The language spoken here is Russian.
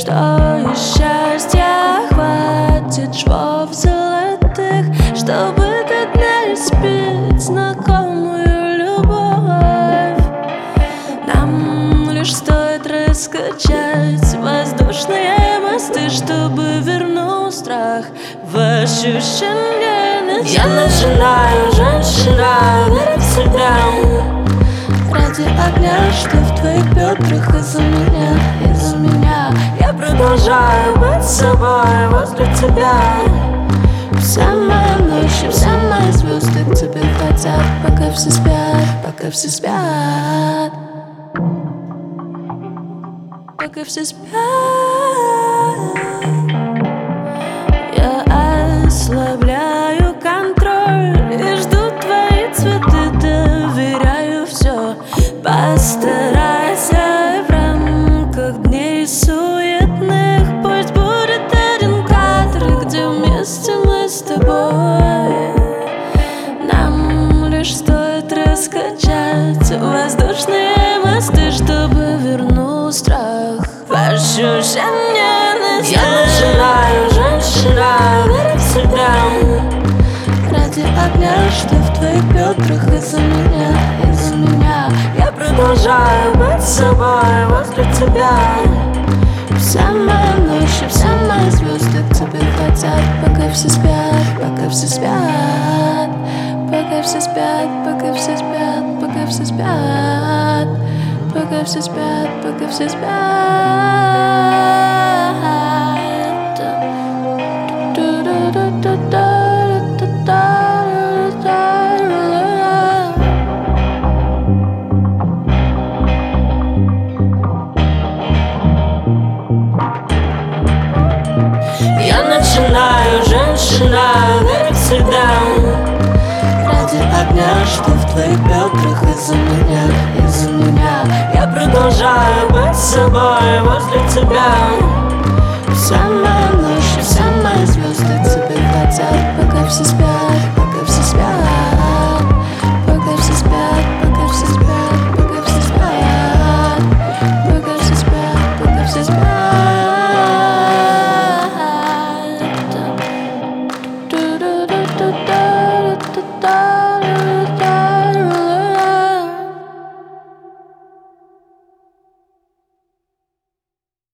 что и счастья хватит швов золотых, чтобы до дня испить знакомую любовь. Нам лишь стоит раскачать воздушные мосты, чтобы вернуть страх в ощущение. Я начинаю, женщина, верить в себя Ради огня, что в твоих бедрах из-за меня я продолжаю быть собой возле тебя. Вся моя ночь и все мои звезды к тебе хотят, пока все спят, пока все спят, пока все спят. Я ослабляю контроль и жду твои цветы, доверяю все. Постарайся в рамках дней суетных, пусть будет один кадр, где вместе мы с тобой. Нам лишь стоит раскачать воздушные мосты, чтобы вернуть страх в ощущение. Я начинаю, женщина, верить в себя Ради огня, что в твоих бедрах из-за меня я продолжаю быть собой возле тебя. Вся моя ночь и все мои звезды к тебе хотят, пока все спят, пока все спят, пока все спят, пока все спят, пока все спят, пока все спят, пока все спят. Я начинаю, женщина, верить в себя Ради огня, что в твоих бедрах из-за меня я продолжаю быть собой возле тебя. Вся моя ночь и все мои звезды к тебе хотят, пока все спят.